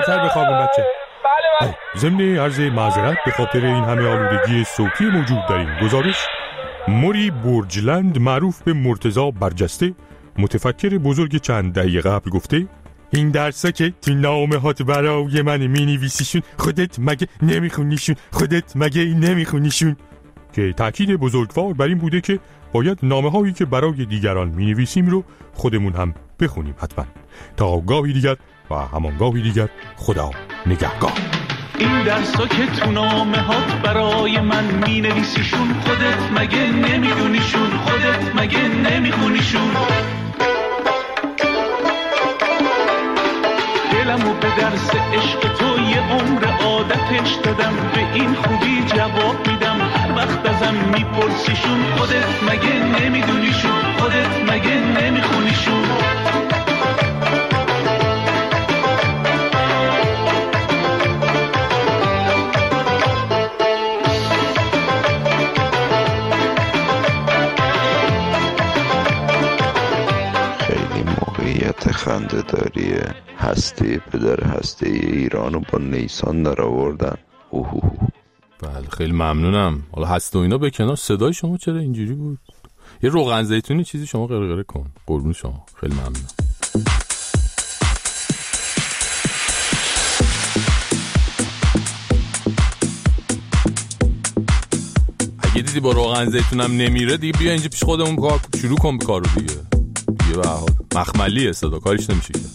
راحت‌تر بخوابون بچه. بله. ضمن عرض معذرت به خاطر این همه آلودگی صوتی موجود در این گزارش، موری برجلند معروف به مرتضی برجسته، متفکر بزرگ چند دهه قبل گفته این درسا که تو نامه‌هات برای من می‌نویسیشون خودت مگه نمیخونیشون؟ خودت مگه نمیخونیشون؟ که تأکید بزرگوار بر این بوده که باید نامه‌هایی که برای دیگران می‌نویسیم رو خودمون هم بخونیم حتما. تا گاهی دیگر و همان گاهی دیگر، خدا نگهدار. این درسا که تو نامه‌هات برای من می‌نویسیشون خودت مگه نمیدونیشون؟ خودت مگه نمیخونیشون؟ دلمو به درس عشق تو یه عمر عادتش دادم، به این خوبی جواب میدم هر وقت ازم میپرسیشون. خودت مگه نمیدونیشون؟ خودت مگه نمیخونیشون؟ خنده داریه. هسته پدر هسته ایرانو با نیسان در آوردن. بله خیلی ممنونم. حالا هسته و اینا به کنار، صدای شما چرا اینجوری بود؟ یه روغن زیتونی چیزی شما قرقره کن. قربون شما، خیلی ممنونم. اگه دیدی با روغن زیتونم نمیره دیگه، بیا اینجا پیش خودمون کار شروع کن به کارو دیگه. به هر حال مخملیه صدا، کاریش نمیشه کرد.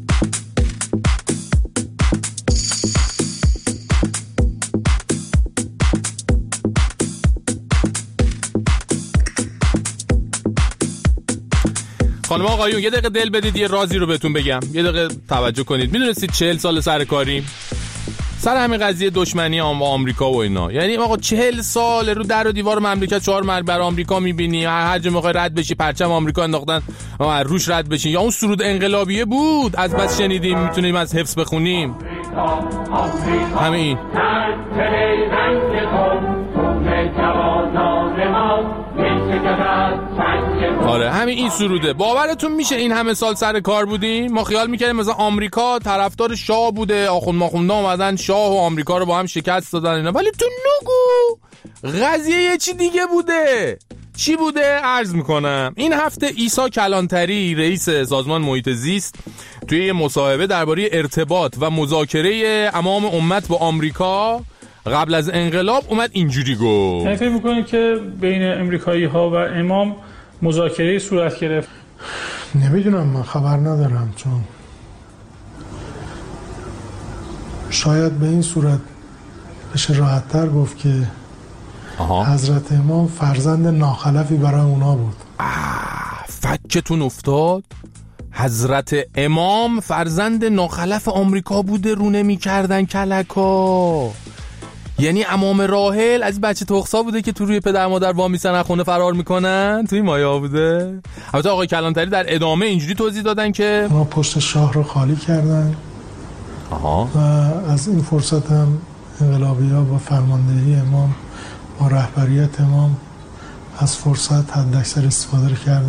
خانم آقایون یه دقیقه دل بدید، یه رازی رو بهتون بگم، یه دقیقه توجه کنید. میدونستید 40 سال سر کاریم سر همین قضیه دشمنی آمریکا و اینا. یعنی آقا 40 سال رو در و دیوار مملکت شعار مرگ بر آمریکا میبینی، هر جا میخوای رد بشی پرچم آمریکا انداختن روش رد بشین. یا اون سرود انقلابیه بود از بس شنیدیم، میتونیم از حفظ بخونیم. همین آره همین این سروده. باورتون میشه این همه سال سر کار بودیم، ما خیال میکردیم مثلا آمریکا طرفدار شاه بوده، آخوندها اومدن شاه و آمریکا رو با هم شکست دادن اینا، ولی تو نگو قضیه یه چی دیگه بوده. چی بوده؟ عرض میکنم. این هفته عیسی کلانتری رئیس سازمان محیط زیست توی یه مصاحبه درباره ارتباط و مذاکره امام امت با آمریکا قبل از انقلاب اومد اینجوری گفت. فکر میکنید که بین امریکایی ها و امام مذاکره صورت گرفت؟ نمیدونم، من خبر ندارم، چون شاید به این صورت بشه راحت تر گفت که حضرت امام فرزند ناخلفی برای اونا بود. فکتون افتاد؟ حضرت امام فرزند ناخلف آمریکا بوده، رو نمی کردن کلکا. یعنی امام راحل از بچه تخصا بوده که تو روی پدر مادر وامیسن از خونه فرار میکنن، توی مایا بوده. البته آقای کلانتری در ادامه اینجوری توضیح دادن که ما پشت شاه رو خالی کردن و از این فرصت هم انقلابی‌ها با فرماندهی امام با رهبریت امام از فرصت حداکثر استفاده کردن.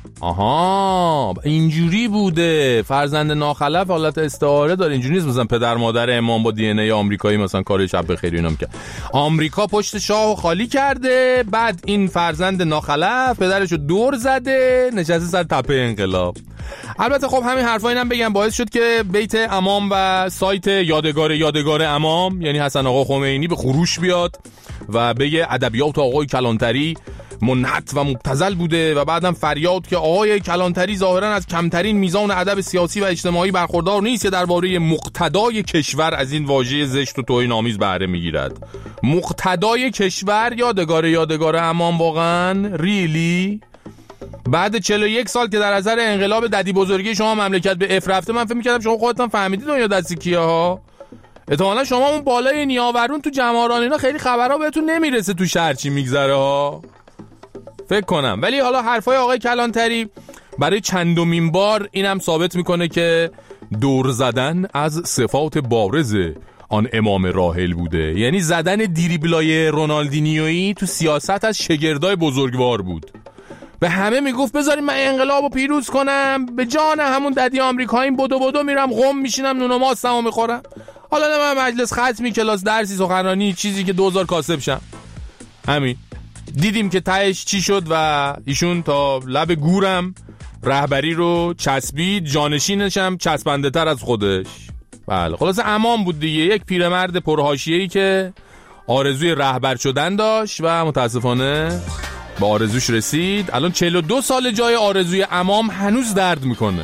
اینجوری بوده. فرزند ناخلف حالت استعاره داره، اینجوری نیست مثلا پدر مادر امام با دی ان ای آمریکایی مثلا کار شب بخیر اینا میکنه. آمریکا پشت شاهو خالی کرده، بعد این فرزند ناخلف پدرشو دور زده، نشسته سر تپه انقلاب. البته خب همین حرفا اینم بگم باعث شد که بیت امام و سایت یادگار امام یعنی حسن آقا خمینی به خروش بیاد و بگه ادبیات آقای کلانتری منحت و مبتذل بوده و بعدم فریاد که آقای کلانتری ظاهرا از کمترین میزان ادب سیاسی و اجتماعی برخوردار نیست که درباره مقتدای کشور از این واژه زشت و توهین‌آمیز بهره میگیرد. مقتدای کشور یادگار امام واقعا ریلی؟ بعد 41 سال که در اثر انقلاب ددی بزرگی شما مملکت به اف رفته، من فکر می‌کردم شما خودتون فهمیدید دنیا دستی کیه ها. احتمالاً شما اون بالای نیاورون تو جماران اینا خیلی خبرها بهتون نمیرسه تو شهر چی میگذره ها، فکر کنم. ولی حالا حرفای آقای کلانتری برای چندمین بار اینم ثابت میکنه که دور زدن از صفات بارز آن امام راحل بوده. یعنی زدن دریبلای رونالدینیویی تو سیاست از شگردای بزرگوار بود. به همه میگفت بذاریم من انقلابو پیروز کنم، به جان همون ددی آمریکاییم بدو میرم قم میشینم نون و ماستمو میخورم. حالا نه من مجلس ختمی، کلاس درسی، سخنرانی، چیزی که 2000 کاسب شم. همین دیدیم که تهش چی شد و ایشون تا لب گورم رهبری رو چسبید، جانشینش هم چسبنده تر از خودش. بله خلاص امان بود دیگه، یک پیرمرد پرحاشیه‌ای که آرزوی رهبر شدن داشت و متاسفانه به آرزوش رسید. الان 42 سال جای آرزوی امام هنوز درد میکنه.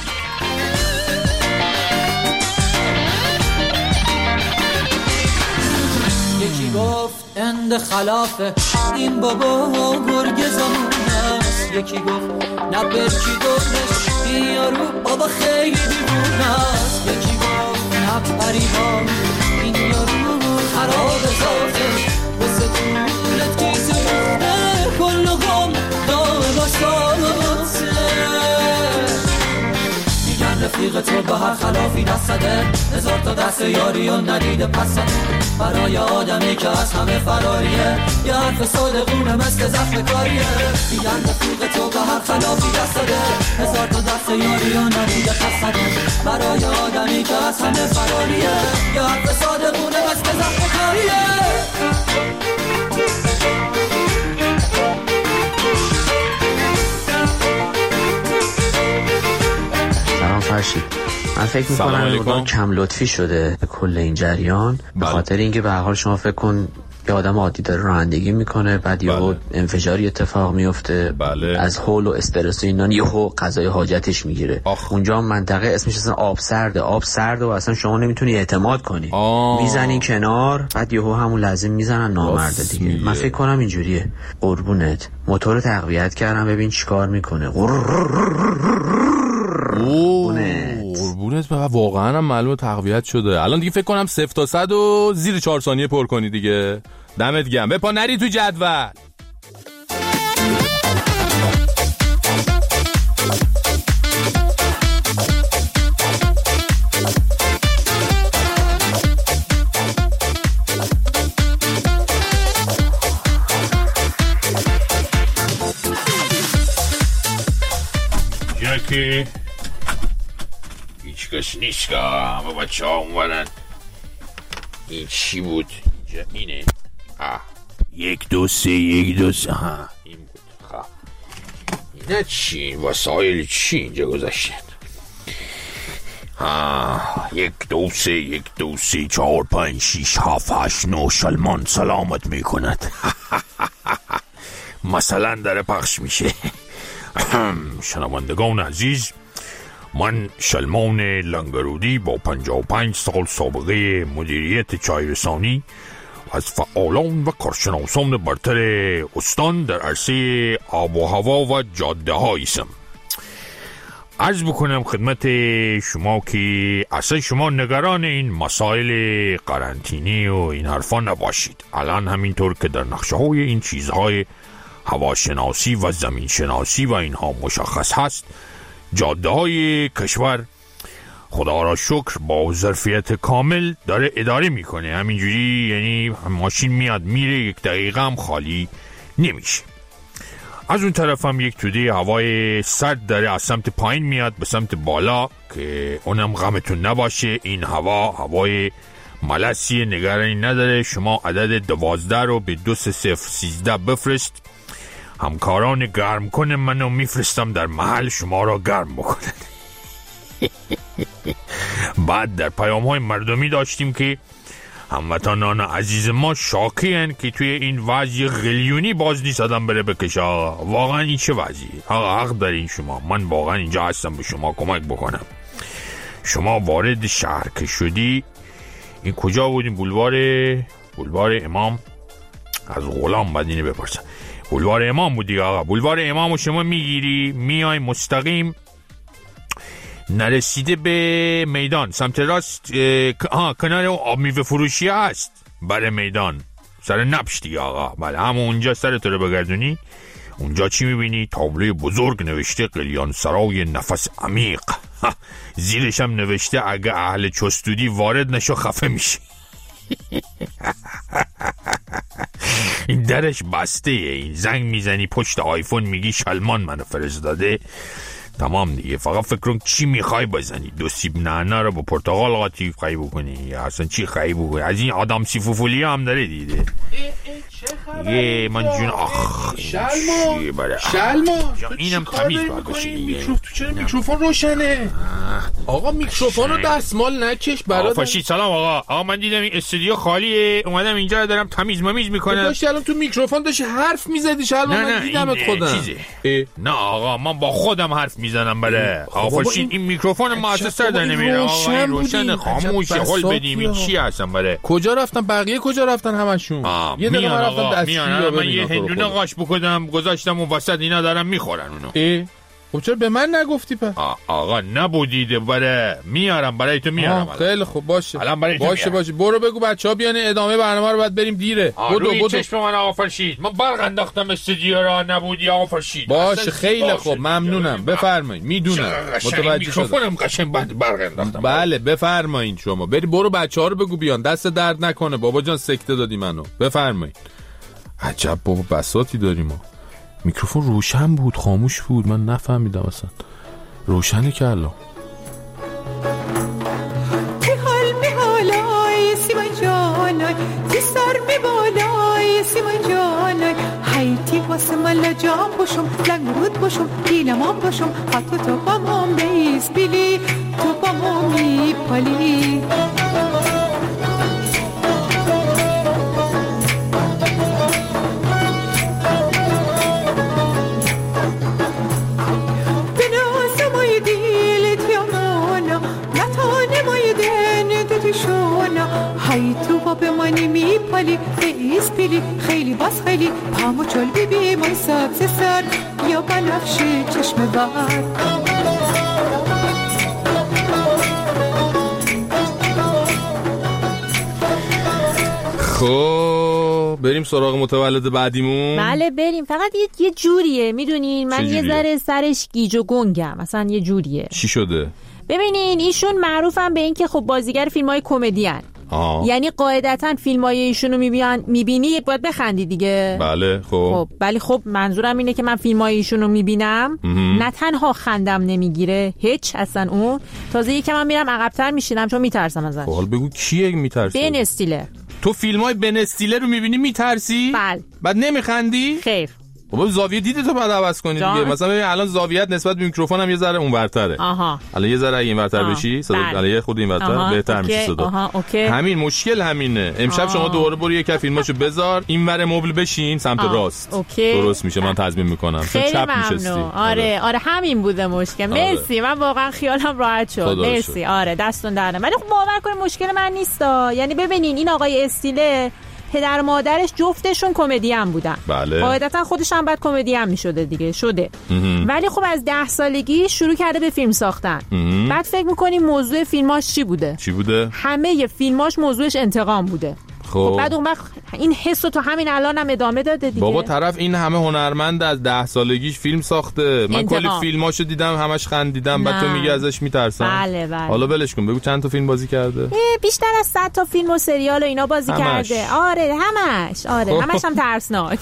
یکی گفت اند خلافه این بابا گرگ زمونه است، یکی گفت نه برکی گفتش این یارو بابا خیلی دیوونه است، یکی گفت نه پریبان این یارو خراب ذاته واسه طولت کیسه مونه کل غم دامه بساته. میگن رفیق تو به هر خلافی دستده، هزار تا دست یاری و ندیده پسه. برای آدمی که از همه فراریه یه حرف صادقونه مثل زخم کاریه. میگن رفیق تو به هر خلافی دستده، هزار تا دست یاری و ندیده پسه. برای آدمی که از همه فراریه یه حرف صادقونه مثل زخم کاریه. سلام فرشید، من فکر میکنم مقدار کم لطفی شده به کل این جریان. به خاطر اینکه به هر حال شما فکر کن یه آدم عادی داره رانندگی میکنه، بعد یهو انفجاری اتفاق میفته، از هول و استرس و اینا یهو قضای حاجتش میگیره. اونجا منطقه اسمش اصلا آب سرده و اصلا شما نمیتونی اعتماد کنی، میزنی کنار، بعد یهو همون لازم میزنن نامرده دیگه. من فکر کنم اینجوریه. قربونت موتور تقویت کردم ببین چیکار میکنه. قربونت واقعا هم معلومه تقویت شده. الان دیگه فکر کنم 0 تا 100 و زیر 4 ثانیه پر کنی دیگه. دمت گرم. بپا نری تو جدول. که هیچ کس نیست که همه بچه ها اونورن. این چی بود؟ اینجا اینه. 1 2 3 1 2 3 این بود. خواه اینه چی؟ این وسایل چی اینجا گذاشتن؟ 1 2 3 1 2 3 4 5 6 7 8 9 شلمان سلامت میکند. مثلا داره پخش میشه. شنوندگان عزیز، من شلمان لنگرودی با 55 سال سابقه مدیریت چایرسانی از فعالان و کارشناسان برتر استان در عرصه آب و هوا و جاده هاییم. عرض بکنم خدمت شما که اصلا شما نگران این مسائل قرنطینی و این حرفا نباشید. الان همینطور که در نقشه های این چیزهای هواشناسی و زمین شناسی و اینها مشخص هست، جاده های کشور خدا را شکر با ظرفیت کامل داره اداره میکنه. همینجوری یعنی ماشین میاد میره 1 دقیقه هم خالی نمیشه. از اون طرف هم یک توده هوای سرد داره از سمت پایین میاد به سمت بالا که اونم غمتون نباشه. این هوای ملسی، نگرانی نداره. شما عدد 12 رو به 23013 بفرست، همکاران گرم کنه منو میفرستم در محل شما را گرم بکنن. بعد در پیام های مردمی داشتیم که هموطنان عزیز ما شاکی هن که توی این وضعی غلیونی باز نیست آدم بره بکشه. واقعا این چه وضعی؟ حق دارین شما. من واقعا اینجا هستم به شما کمک بکنم. شما وارد شهر که شدی، این کجا بودیم؟ بولوار امام. از غلام بعد اینه بپرسن. بولوار امام بودی آقا. بولوار امام رو شما میگیری میای مستقیم، نرسیده به میدان سمت راست کنار آب میوه فروشی هست برای میدان سر نبش دیگه آقا. بله همون اونجا سرت رو بگردونی. اونجا چی میبینی؟ تابلوی بزرگ نوشته قلیان سرای نفس عمیق. زیرش هم نوشته اگه اهل چستودی وارد نشو خفه میشی. این درش بسته. این زنگ میزنی پشت آیفون میگی شلمان منو فرستاده، تمام دیگه. فقط فکر کن چی میخوای بزنی. 2 سیب نعنا رو با پرتقال قاطی خواهی بکنی یا اصلا چی خواهی بکنی. از این آدم سیفوفولی هم داره دیده. یه من جون شلمان اینم تمیز باید باشه. تو چرا میکروفون روشنه؟ آقا میکروفون رو دستمال نکش برادر. فرشید سلام آقا من دیدم این استودیو خالیه، اومدم اینجا دارم تمیز میکنم. داشتی الان تو میکروفون داشتی حرف میزدی شلمان. من دیدمت خودم. نه آقا من با خودم حرف میزنم. بله آقا فرشید این میکروفون مؤسسه در نمیره. آقا این روشن خاموش حل بدیم. این چی هستن؟ بله کجا رفتن بقیه؟ کجا رفتن همشون؟ یه دقیقه من رفتم میان من یه هندونه قاش بکنم گذاشتم اون وسط اینا دارن میخورن اونو. خب چرا به من نگفتی پس؟ آقا نبودیده میارم برای تو میارم. خیلی خوب باشه. الان برای تو باشه برو بگو بچه‌ها بیان ادامه برنامه رو بعد بریم دیره. بدو چشم من آقا فرشید. من برق انداختم استودیو را نبودی آقا فرشید. باشه خیلی خوب ممنونم. بفرمایید. میدونم متوجه شدم. میکروفونم قشنگ برق انداختم. بله بفرمایید شما. برو بچه‌ها رو بگو بیان. دست درد نکنه بابا جان سکته دادی منو. بفرمایید. عجب بابا بساطی داریم ما. میکروفون روشن بود خاموش بود من نفهمیدم اصلا. روشنه که الان میحالای سیمان جانای تی سر میبالای سیمان جانای حیتی واسه من لجام باشم لنگرود باشم دیلمان باشم حتی تو با من بیس بیلی تو با من میپالی. هی تو با به منی میپالی بیس پیلی خیلی باز خیلی پامو چل بیبی مای سبز سر یا بنفش چشم بر. خب بریم سراغ متولد بعدیمون. بله بریم. فقط یه جوریه میدونین من یه ذره سرش گیج و گنگم مثلا یه جوریه. چی شده؟ ببینین ایشون معروفن به این که خب بازیگر فیلم‌های کمدی ان. یعنی قاعدتاً فیلم‌های ایشونو میبینی باید بخندی دیگه. بله خب ولی خب منظورم اینه که من فیلم‌های ایشونو میبینم نه تنها خندم نمیگیره هیچ اصلا اون تازه یکم من میرم عقب‌تر میشینم چون میترسم ازش. حالا بگو کیه میترسی؟ بن استیلر. تو فیلم‌های بن استیلر رو میبینی میترسی؟ بله. بعد نمیخندی؟ خیر. بابا زاویه دیده تو بعد عوض کنی دیگه. مثلا ببین الان زاویت نسبت به میکروفون هم یه ذره اونورتره. الان یه ذره این ورتر بشی صدا الان یه خود این ورتر بهتر میشه صدا. همین مشکل همینه. امشب شما دوباره برو یک فیلماشو بذار اینور مبل بشین سمت راست. درست میشه من تضمین میکنم. چپ میشستی. آره همین بوده مشکل. مرسی من واقعا خیالم راحت شد. مرسی. آره دستون در نمیاد. ولی خب باور کنید مشکل من نیستا. یعنی ببینین این آقای استیله پدر مادرش جفتشون کمدین بودن. بله. قاعدتا خودش هم بعد کمدین میشده دیگه شده. ولی خب از 10 سالگی شروع کرده به فیلم ساختن. بعد فکر می‌کنی موضوع فیلماش چی بوده؟ همه فیلماش موضوعش انتقام بوده. خب بعد اون وقت این حسو تو همین الان هم ادامه داده دیگه. بابا طرف این همه هنرمند از 10 سالگیش فیلم ساخته. من کلی فیلماشو دیدم همش خندیدم. بعد تو میگی ازش میترسم. بله. حالا ولش کن بگو چند تا فیلم بازی کرده؟ بیشتر از 100 تا فیلم و سریال و اینا بازی کرده. آره همش هم ترسناک.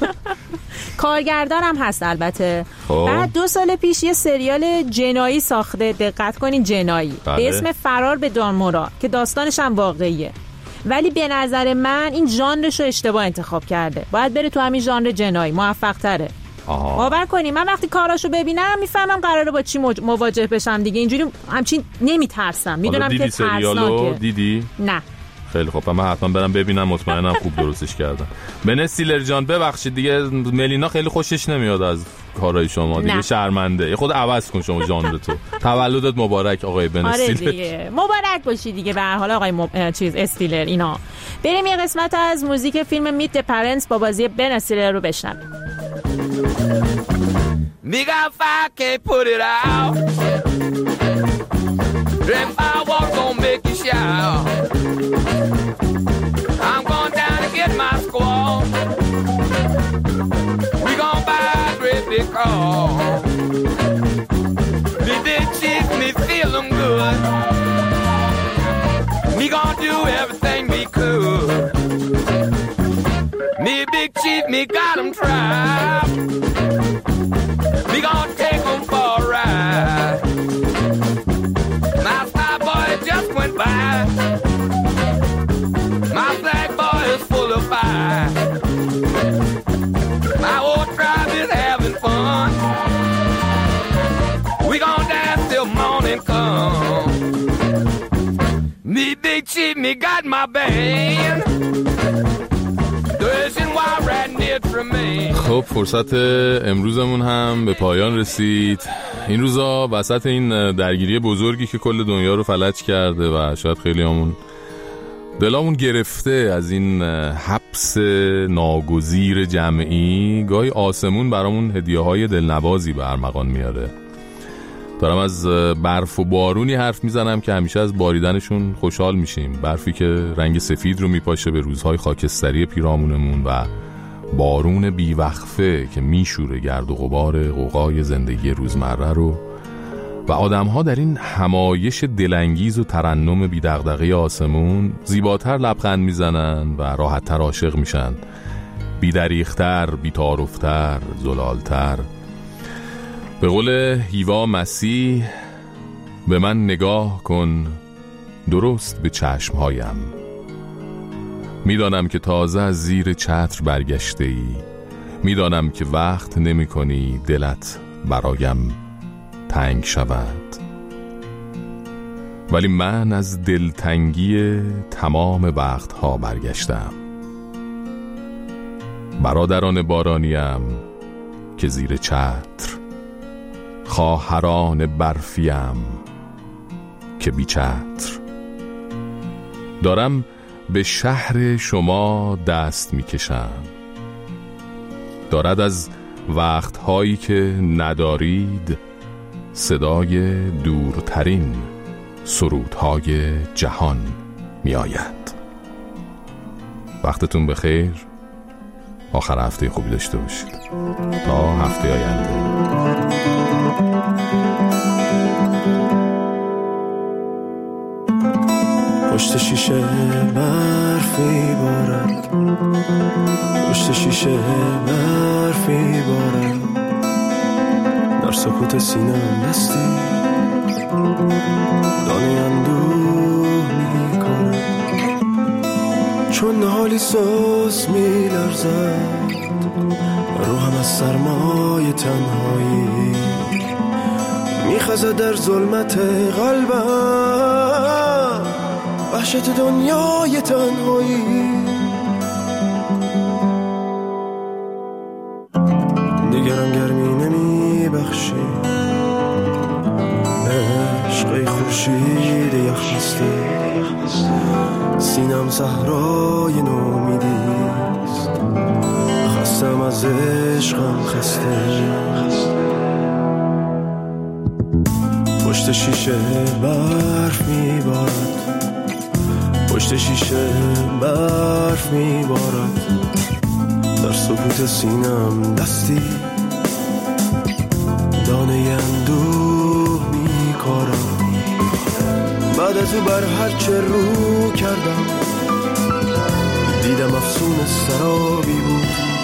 کارگردان هم هست البته. بعد 2 سال پیش یه سریال جنایی ساخته. دقت کنین جنایی. به اسم فرار به دانمورا که داستانش هم واقعیه. ولی به نظر من این ژانرش رو اشتباه انتخاب کرده. باید بره تو همین ژانر جنایی موفق تره. باور کنی من وقتی کاراشو ببینم میفهمم قراره با چی مواجه بشم دیگه. اینجوری همچین نمیترسم. میدونم که سریالو دیدی؟ نه. خیلی خوب من حتما برم ببینم مطمئنم خوب درستش کردن. بن استیلر جان ببخشید دیگه ملینا خیلی خوشش نمیاد از کارهای شما دیگه. شرمنده. خود عوض کن شما ژانر تو. تولدت مبارک آقای بن استیلر. آره دیگه مبارک باشی دیگه به هر حال آقای استیلر. اینا بریم یه قسمت از موزیک فیلم میت د پرنتس با بازی بن استیلر رو بشنویم. Nigga, if I can't put it out, if I walk gon' make you shout. I'm going down to get my squaw. We gon' buy a great big car. Me big cheeks, me feel them good. Me gon' do everything we could. Me big chief, me got him trapped. Me gonna take him for a ride. My star boy just went by. My black boy is full of fire. My old tribe is having fun. We gon' dance till morning come. Me big chief, me got my band. خب فرصت امروزمون هم به پایان رسید. این روزا وسط این درگیری بزرگی که کل دنیا رو فلج کرده و شاید خیلی همون دلامون گرفته از این حبس ناگزیر جمعی، گاهی آسمون برامون هدیه‌های دلنوازی به ارمغان میاره. دارم از برف و بارونی حرف میزنم که همیشه از باریدنشون خوشحال میشیم. برفی که رنگ سفید رو میپاشه به روزهای خاکستری پیرامونمون و بارون بیوقفه که میشوره گرد و غبار غوغای زندگی روزمره رو و آدم‌ها در این همایش دلانگیز و ترنم بی‌دغدغه آسمون زیباتر لبخند میزنن و راحت‌تر عاشق میشن، بی‌دریغ‌تر، بی‌تعارف‌تر، زلال‌تر. به قول هیوا مسیح، به من نگاه کن درست به چشمهایم، میدانم که تازه از زیر چتر برگشته ای، میدانم که وقت نمی کنی دلت برایم تنگ شود، ولی من از دلتنگی تمام وقتها برگشتم. برادران بارانیم که زیر چتر، خواهران برفیم که بی چتر، دارم به شهر شما دست میکشم. دارد از وقتهایی که ندارید صدای دورترین سرودهای جهان می آید. وقتتون بخیر. آخر هفته خوبی داشته باشید. تا هفته آینده. پشت شیشه برف میبارد، پشت شیشه برف میبارد، در سکوت سینه‌ام دستی دانه اندوه میکند، چون حالی سوز میلرزد روحم از سرمای تنهایی، میخزد در ظلمت قلبم وحشت دنیای تنهایی. دیگرم گرمی نمی بخشی، عشقی خورشید یخ بسته، سینم صحرای نومیدیست، خستم از عشقم خسته. پشت شیشه برف میبارد، پشت شیشه برف میبارد، در سکوت سینم دستی دانه اندوه میکارم. بعد از او بر هر چه رو کردم دیدم افسون سرابی بود،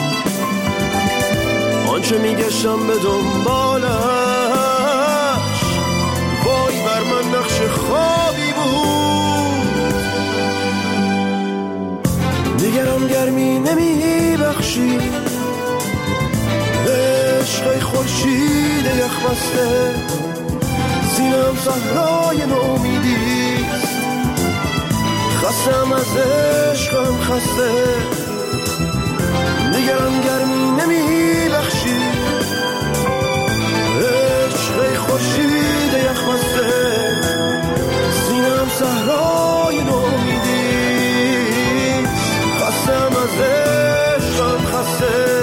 آنچه میگشتم به دنبالش وای بر من نقش خوابی بود. دیگرم گرمی نمی بخشی، عشقی خورشید یخ بسته، سینم صحرای نومیدیست، خستم از عشقم خسته. دیگرم گرمی نمی بخشی، عشقی خورشید یخ بسته، سینم صحرای نومیدیست، خستم از عشقم خسته.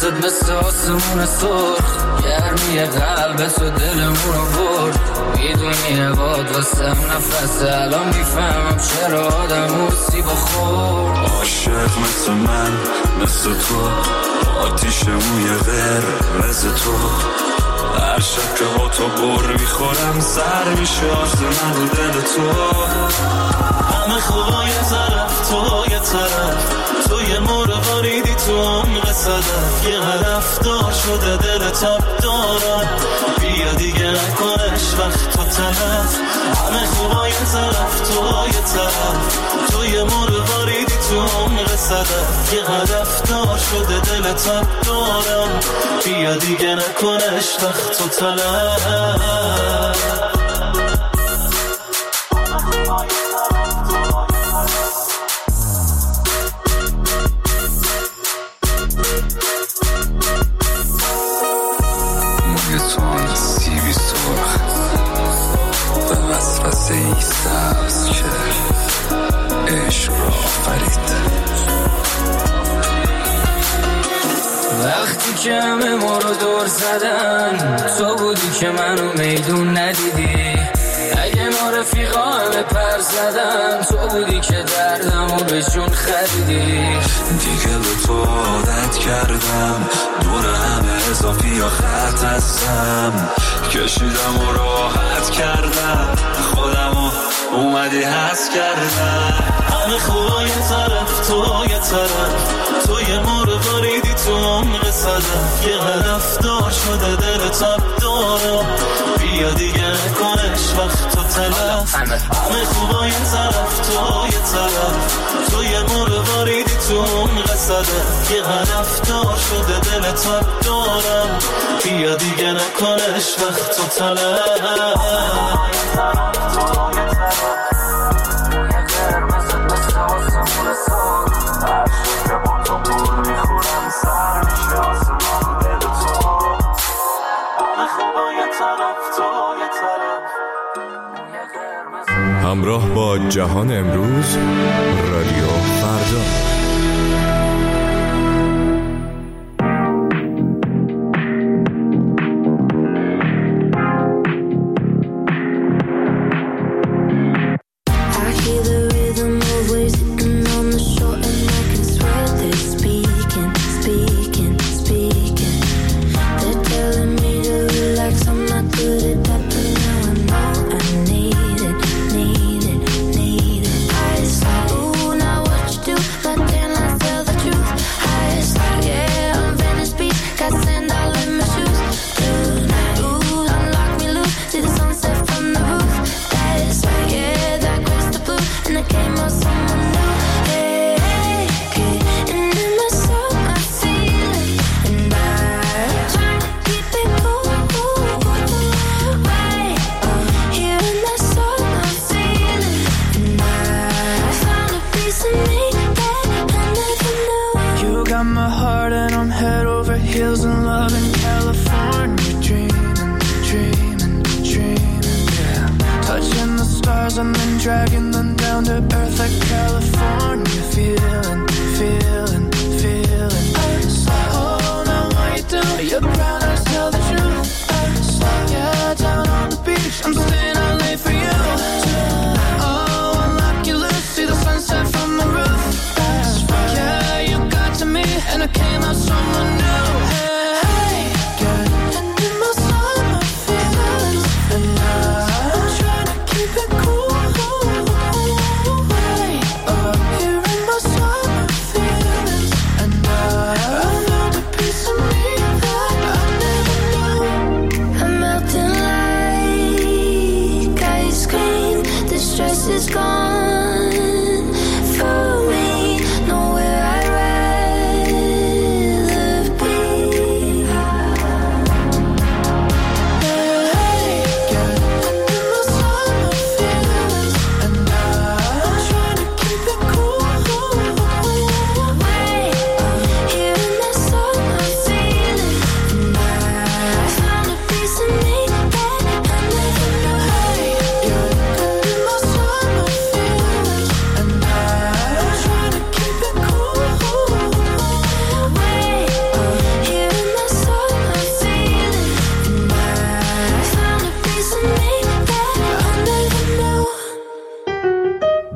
مثل آسمون سرخ، گرمی قلب تو دلمون رو برد. میدونی عباد واسم نفس، الان میفهمم چرا آدم سیب خورد. عاشق مثل من مثل تو، آتیش موی قرمز تو. هر شب که ها تا بر میخورم سر میشه آسمون رو دل تو. همه خوبا یه طرف تو یه طرف، تو یه مرغاریدی تو عمق صدف. یه هدف دار شده دل تاب دارم، بیا دیگه نکنش وقت تو تلف. همه خوبا یه طرف تو یه طرف، تو یه مرغاریدی تو عمق صدف. یه هدف دار شده دل تاب دارم، بیا دیگه نکنش وقت تو تلف. سیبی سرخ و وسوسه ای سبز کرد، عشق را آفرید. وقتی که همه ما رو دور زدن، تو بودی که منو میدون ندیدی. اگه ما رفیقا همه پر زدن، تو بودی که دردمو به جون خریدی. دیگه به تو عادت کردم، دور همه اضافی یا خط هستم. کشیدم و راحت کردم، خودمو اومدی حس کردم. همه خوبا یه طرف تو یه طرف، تو یه مرغاریدی تو عمق صدف. یه هدف دار شده دل تاب دارم، بیا دیگه نکنش وقت تو تلف. همه خوبا یه طرف تو یه طرف، تو یه مرغاریدی تو عمق صدف. یه هدف دار شده دل تاب دارم، بیا دیگه نکنش وقت تو تلف. همراه با جهان امروز، رادیو فردا.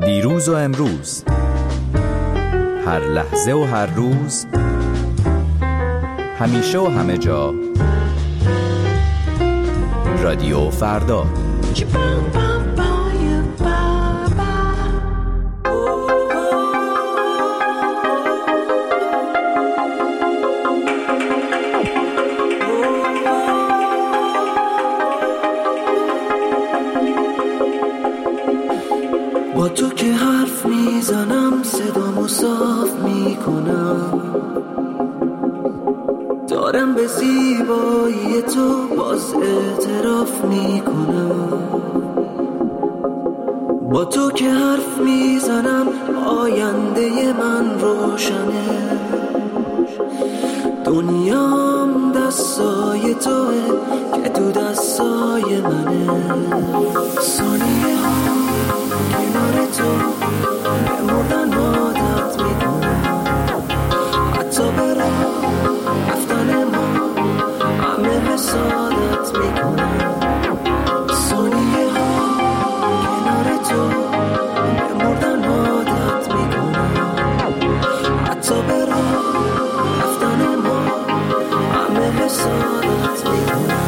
دیروز و امروز، هر لحظه و هر روز، همیشه و همه جا، رادیو فردا. با تو که حرف میزنم صدامو صاف میکنم، دارم به زیبایی تو باز اعتراف میکنم. با تو که حرف میزنم آینده من روشنه، دنیام دستای توه که تو دستای منه. ثانیه ها کنار تو به مردن عادت میکنم، حتی به راه رفتن ما همه حسادت میکنم. ثانیه ها کنار تو به مردن عادت میکنم، حتی به راه رفتن ما همه حسادت میکنم.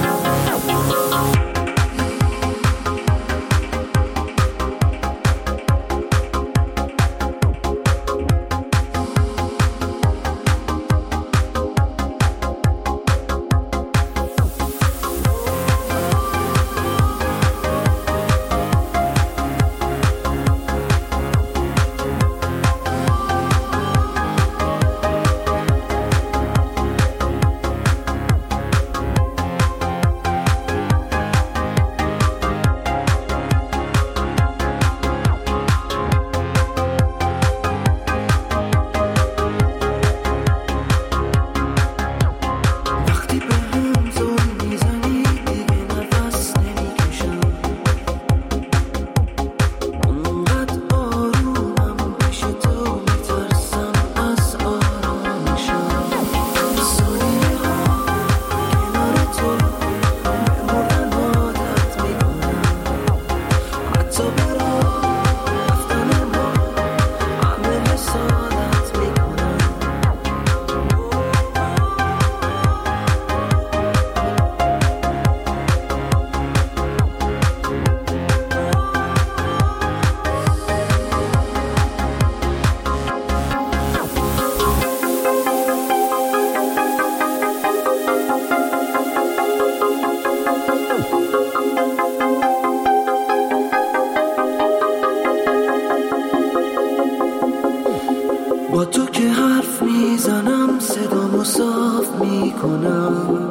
با تو که حرف میزنم صدامو صاف میکنم،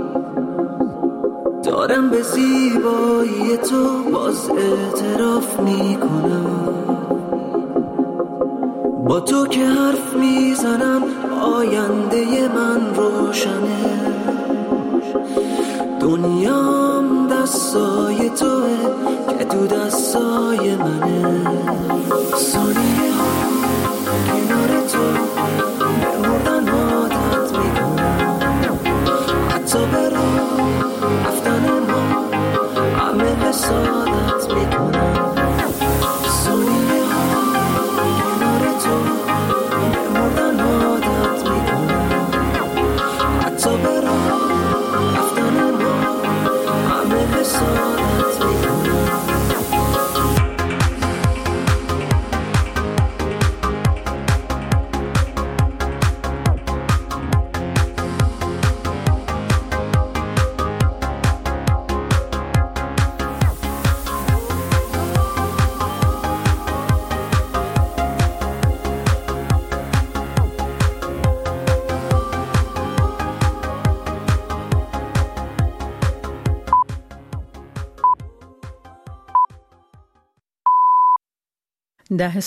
دارم به زیبایی تو باز اعتراف میکنم. با تو که حرف میزنم آینده من روشنه، دنیام دستای توه که تو دستای منه. ثانیه ها کنار تو به مردن عادت میکنم، حتی به راه رفتن ما همه حسادت میکنم. ثانیه ها کنار تو به مردن عادت میکنم، حتی به راه رفتن ما همه حسادت میکنم.